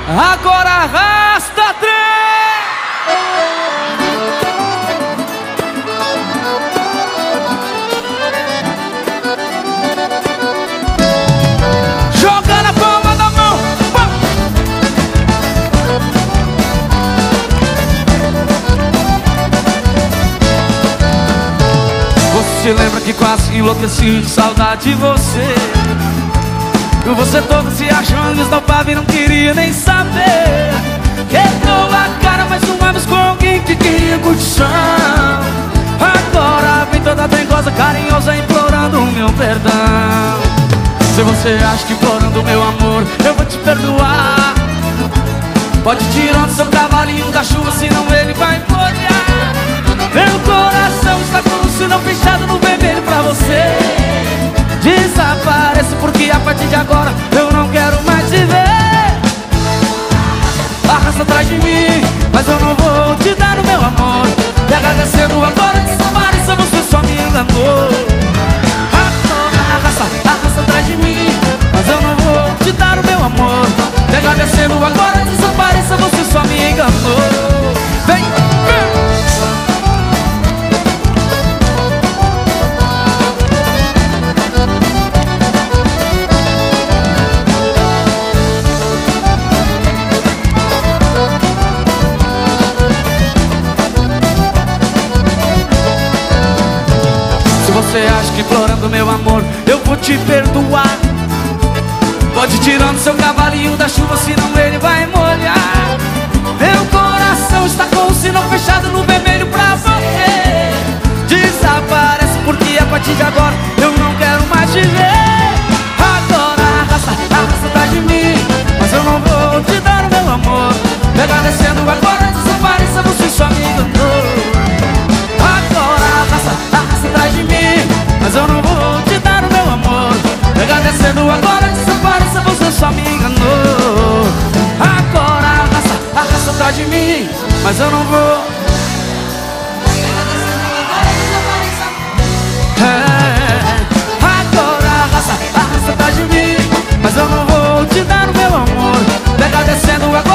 Agora arrasta, trem! Joga na palma da mão! Você se lembra que quase enlouqueci de saudade de você? E você todo se achando esnobado e não queria nem saber. Quebrou a cara mais uma vez com alguém que queria curtição. Agora vem toda dengosa, carinhosa, implorando o meu perdão. Se você acha que implorando o meu amor eu vou te perdoar, pode tirar do seu cavalinho da chuva, senão ele vai molhar. Meu coração está com o sinal fechado no vermelho pra você. Desapareça, porque a partir de agora eu não quero mais te ver. Arrasta atrás de mim, mas eu não vou te dar o meu amor. Me agradecendo agora, desapareça, você só me enganou. Arrasta atrás de mim, mas eu não vou te dar o meu amor. Me agradecendo agora, desapareça, você só me enganou. Vem, vem. Você acha que implorando meu amor eu vou te perdoar, pode tirando seu cavalinho da chuva, senão ele vai molhar. Meu coração está com o sinal fechado no vermelho pra você. Desaparece, porque a partir de agora eu não quero mais te ver. Agora arrasta atrás de mim, mas eu não vou te dar o meu amor. Me agradecendo agora, desapareça, você só me enganou. Agora arrasta atrás de mim, mas eu não vou te dar o meu amor. Me agradecendo agora, desapareça, você só me enganou. Agora arrasta atrás de mim, mas eu não vou. Agora arrasta atrás de mim, mas eu não vou te dar o meu amor. Me agradecendo agora.